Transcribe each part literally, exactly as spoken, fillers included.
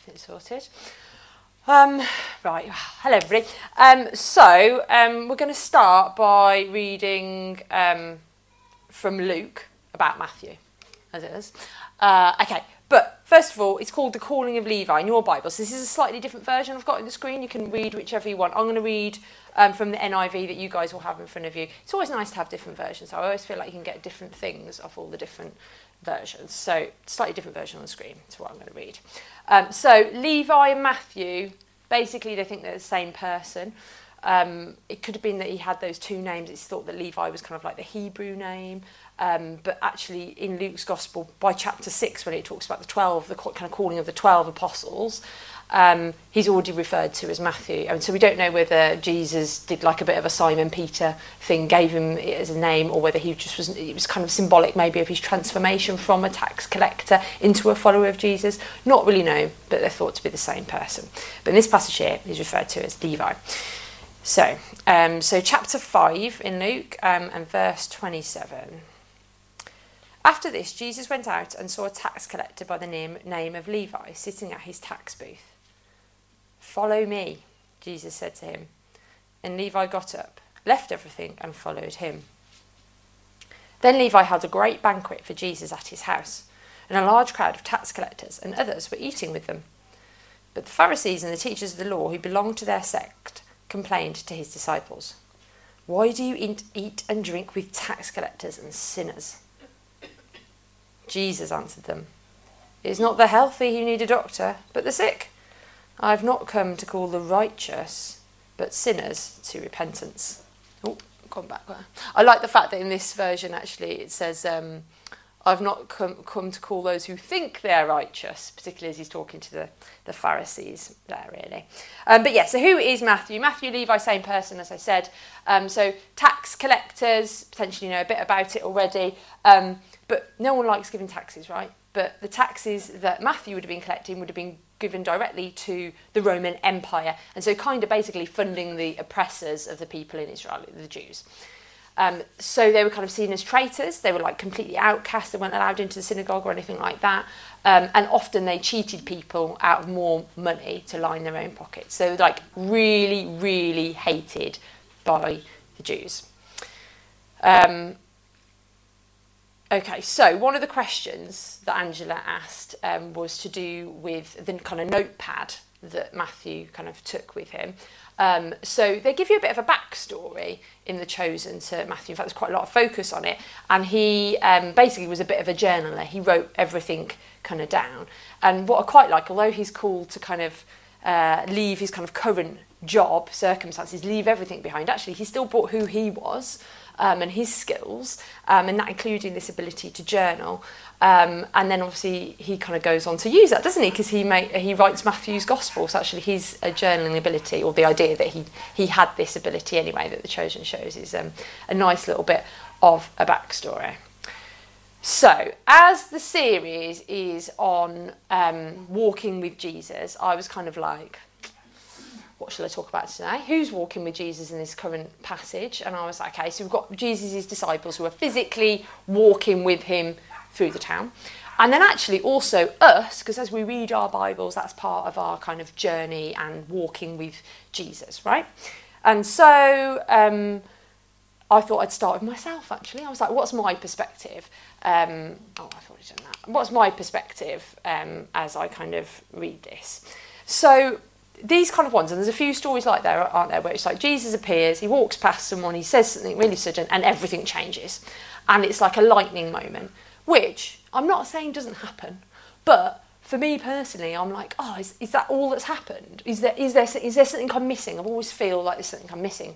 everything's sorted. Um, right, hello everybody. Um, so um, we're going to start by reading um, from Luke about Matthew, as it is. Uh, okay, but first of all, it's called The Calling of Levi in your Bible. So this is a slightly different version I've got on the screen. You can read whichever you want. I'm going to read um, from the N I V that you guys will have in front of you. It's always nice to have different versions. I always feel like you can get different things off all the different versions. So slightly different version on the screen is what I'm going to read. Um, so Levi and Matthew, basically they think they're the same person. Um, it could have been that he had those two names. It's thought that Levi was kind of like the Hebrew name. Um, but actually in Luke's Gospel, by chapter six, when it talks about the twelve, the kind of calling of the twelve apostles, um, he's already referred to as Matthew. And so we don't know whether Jesus did like a bit of a Simon Peter thing, gave him it as a name, or whether he just was, it was kind of symbolic maybe of his transformation from a tax collector into a follower of Jesus. Not really known, but they're thought to be the same person. But in this passage here, he's referred to as Levi. So, um, so chapter five in Luke um, and verse twenty-seven. After this, Jesus went out and saw a tax collector by the name, name of Levi sitting at his tax booth. "Follow me," Jesus said to him. And Levi got up, left everything and followed him. Then Levi held a great banquet for Jesus at his house, and a large crowd of tax collectors and others were eating with them. But the Pharisees and the teachers of the law who belonged to their sect complained to his disciples, "Why do you eat, eat and drink with tax collectors and sinners?" Jesus answered them, "It is not the healthy who need a doctor, but the sick. I have not come to call the righteous, but sinners to repentance." Oh, gone back there. I like the fact that in this version, actually, it says, um, I've not come, come to call those who think they're righteous, particularly as he's talking to the, the Pharisees there, really. Um, but yeah, so who is Matthew? Matthew, Levi, same person, as I said. Um, so tax collectors, potentially know a bit about it already. Um, but no one likes giving taxes, right? But the taxes that Matthew would have been collecting would have been given directly to the Roman Empire. And so kind of basically funding the oppressors of the people in Israel, the Jews. Um, so they were kind of seen as traitors. They were like completely outcast. They weren't allowed into the synagogue or anything like that. Um, and often they cheated people out of more money to line their own pockets. So they were like really, really hated by the Jews. Um, okay, so one of the questions that Angela asked um, was to do with the kind of notepad that Matthew kind of took with him. Um, so they give you a bit of a backstory in The Chosen to Matthew. In fact, there's quite a lot of focus on it. And he um, basically was a bit of a journaler. He wrote everything kind of down. And what I quite like, although he's called to kind of uh, leave his kind of current job, circumstances, leave everything behind, actually he still brought who he was um, and his skills, um, and that including this ability to journal. Um, and then obviously he kind of goes on to use that, doesn't he? Because he made, he writes Matthew's Gospel. So actually his uh, journaling ability, or the idea that he he had this ability anyway, that The Chosen shows, is um, a nice little bit of a backstory. So as the series is on um, walking with Jesus, I was kind of like, what shall I talk about today? Who's walking with Jesus in this current passage? And I was like, okay, so we've got Jesus' disciples who are physically walking with him through the town. And then actually also us, because as we read our Bibles, that's part of our kind of journey and walking with Jesus, right? And so um, I thought I'd start with myself, actually. I was like, what's my perspective? Um, oh, I've already done that. What's my perspective um, as I kind of read this? So these kind of ones, and there's a few stories like there, aren't there, where it's like Jesus appears, he walks past someone, he says something really sudden, and everything changes. And it's like a lightning moment, which I'm not saying doesn't happen, but for me personally, I'm like, oh, is, is that all that's happened? Is there is there is there something I'm missing? I always feel like there's something I'm missing.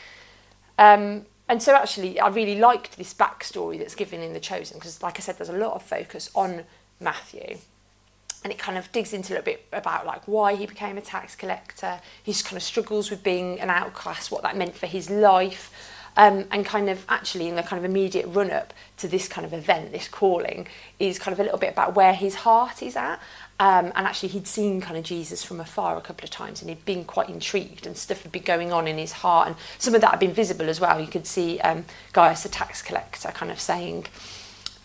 Um, and so actually, I really liked this backstory that's given in The Chosen, because like I said, there's a lot of focus on Matthew. And it kind of digs into a little bit about like why he became a tax collector, his kind of struggles with being an outcast, what that meant for his life. Um, and kind of actually in the kind of immediate run-up to this kind of event, this calling, is kind of a little bit about where his heart is at. Um, and actually he'd seen kind of Jesus from afar a couple of times, and he'd been quite intrigued, and stuff had been going on in his heart. And some of that had been visible as well. You could see um, Gaius, the tax collector, kind of saying,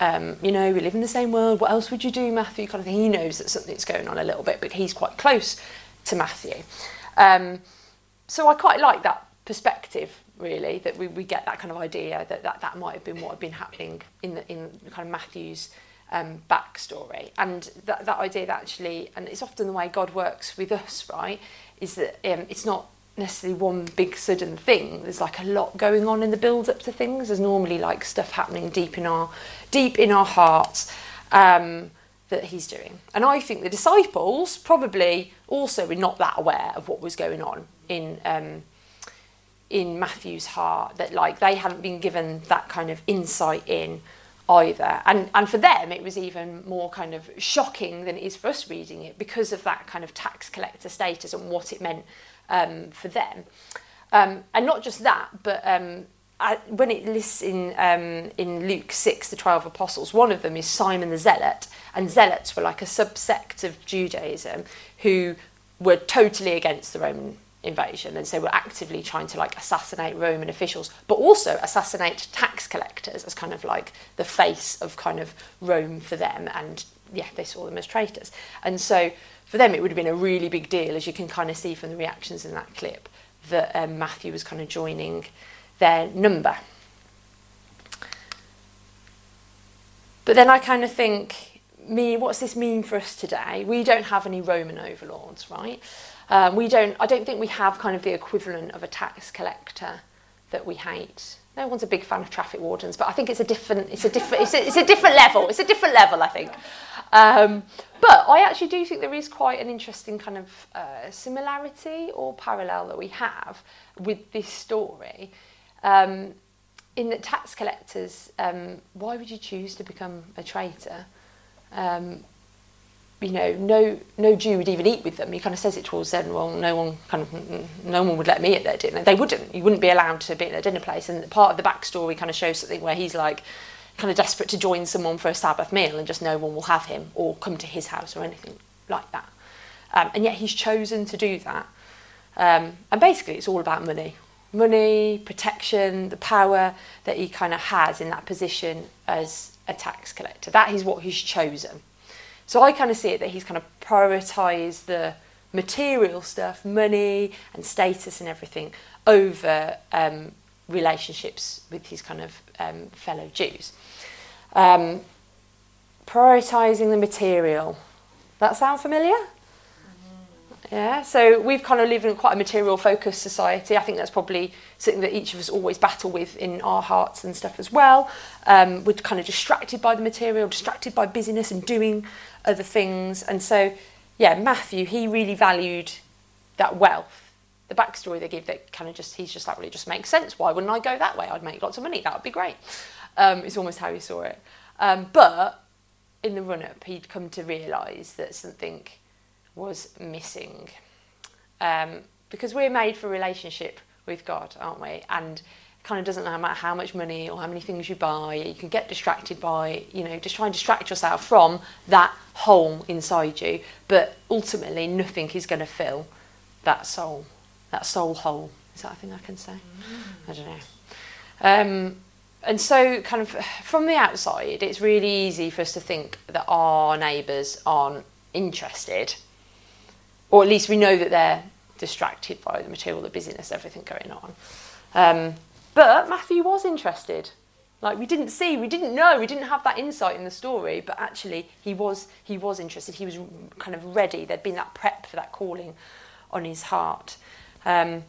Um, you know, we live in the same world. What else would you do, Matthew? Kind of thing. He knows that something's going on a little bit, but he's quite close to Matthew. Um, so I quite like that perspective, really, that we, we get that kind of idea that, that that might have been what had been happening in the, in kind of Matthew's um, backstory. And that, that idea that actually, and it's often the way God works with us, right, is that um, it's not necessarily one big sudden thing. There's like a lot going on in the build up to things. There's normally like stuff happening deep in our deep in our hearts um, that he's doing. And I think the disciples probably also were not that aware of what was going on in um, in Matthew's heart, that like they hadn't been given that kind of insight in either. And and for them it was even more kind of shocking than it is for us reading it, because of that kind of tax collector status and what it meant Um, for them. Um, and not just that, but um, I, when it lists in um, in Luke six, the twelve apostles, one of them is Simon the Zealot, and Zealots were like a subsect of Judaism who were totally against the Roman invasion, and so were actively trying to like assassinate Roman officials, but also assassinate tax collectors as kind of like the face of kind of Rome for them, and yeah, they saw them as traitors. And so for them, it would have been a really big deal, as you can kind of see from the reactions in that clip, that um, Matthew was kind of joining their number. But then I kind of think, me, what's this mean for us today? We don't have any Roman overlords, right? Um, we don't. I don't think we have kind of the equivalent of a tax collector that we hate. No one's a big fan of traffic wardens, but I think it's a different. It's a different. It's a, it's a different level. It's a different level, I think. Um, but I actually do think there is quite an interesting kind of uh, similarity or parallel that we have with this story, um, in that tax collectors. Um, why would you choose to become a traitor? Um, you know, no no Jew would even eat with them. He kind of says it towards them. Well, no one kind of no one would let me at their dinner. They wouldn't. You wouldn't be allowed to be at their dinner place. And part of the backstory kind of shows something where he's like kind of desperate to join someone for a Sabbath meal, and just no one will have him or come to his house or anything like that. Um, and yet he's chosen to do that. Um, and basically, it's all about money, money, protection, the power that he kind of has in that position as a tax collector. That is what he's chosen. So I kind of see it that he's kind of prioritised the material stuff, money and status and everything, over um, relationships with his kind of um, fellow Jews. Um, prioritising the material. That sound familiar? Yeah, so we've kind of lived in quite a material-focused society. I think that's probably something that each of us always battle with in our hearts and stuff as well. Um, we're kind of distracted by the material, distracted by busyness and doing other things. And so, yeah, Matthew, he really valued that wealth. The backstory they give, that kind of just, he's just like, well, it just makes sense. Why wouldn't I go that way? I'd make lots of money. That would be great. Um, it's almost how he saw it. Um, but in the run-up, he'd come to realise that something was missing, um, because we're made for relationship with God, aren't we? And it kind of doesn't matter how much money or how many things you buy, you can get distracted by, you know, just try and distract yourself from that hole inside you, but ultimately nothing is going to fill that soul, that soul hole. Is that a thing I can say? Mm. I don't know. Um, and so kind of from the outside, it's really easy for us to think that our neighbours aren't interested, or at least we know that they're distracted by the material, the busyness, everything going on. Um, but Matthew was interested. Like, we didn't see, we didn't know, we didn't have that insight in the story, but actually he was he was interested. He was kind of ready. There'd been that prep for that calling on his heart. Um,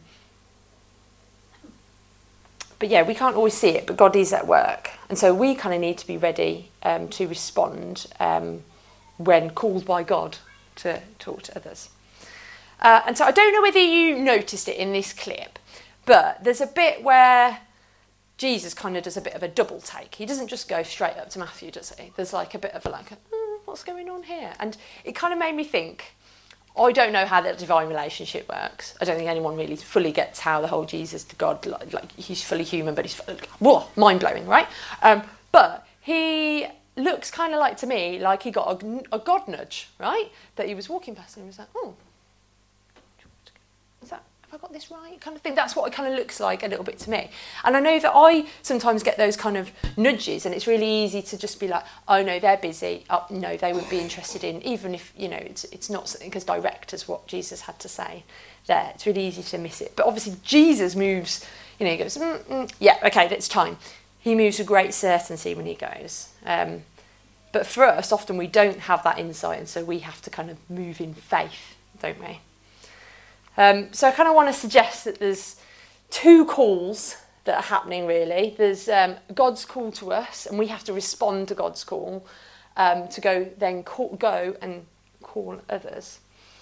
but yeah, we can't always see it, but God is at work. And so we kind of need to be ready um, to respond um, when called by God to talk to others. Uh, and so I don't know whether you noticed it in this clip, but there's a bit where Jesus kind of does a bit of a double take. He doesn't just go straight up to Matthew, does he? There's like a bit of a like, oh, what's going on here? And it kind of made me think, I don't know how that divine relationship works. I don't think anyone really fully gets how the whole Jesus to God, like, like he's fully human, but he's, whoa, mind-blowing, right? Um, but he looks kind of like, to me, like he got a, a God nudge, right? That he was walking past and he was like, oh, is that, have have I got this right? Kind of thing. That's what it kind of looks like a little bit to me. And I know that I sometimes get those kind of nudges, and it's really easy to just be like, oh no, they're busy. Oh no, they wouldn't be interested in, even if, you know, it's, it's not something as direct as what Jesus had to say there. It's really easy to miss it. But obviously Jesus moves, you know, he goes, mm, mm, yeah, okay, it's time. He moves with great certainty when he goes. Um, but for us, often we don't have that insight, and so we have to kind of move in faith, don't we? Um, so I kind of want to suggest that there's two calls that are happening, really. There's um, God's call to us, and we have to respond to God's call um, to go then call, go and call others.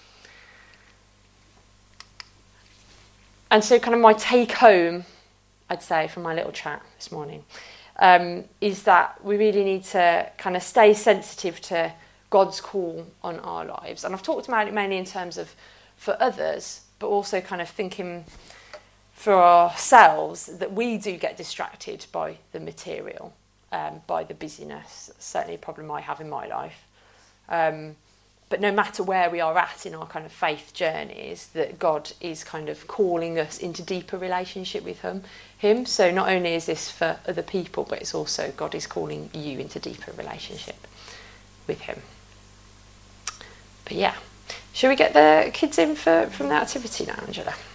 And so kind of my take home, I'd say, from my little chat this morning, um, is that we really need to kind of stay sensitive to God's call on our lives. And I've talked about it mainly in terms of for others, but also kind of thinking for ourselves that we do get distracted by the material, um, by the busyness. That's certainly a problem I have in my life. Um, But no matter where we are at in our kind of faith journeys, that God is kind of calling us into deeper relationship with him. him. So not only is this for other people, but it's also God is calling you into deeper relationship with him. But yeah, shall we get the kids in for from the activity now, Angela?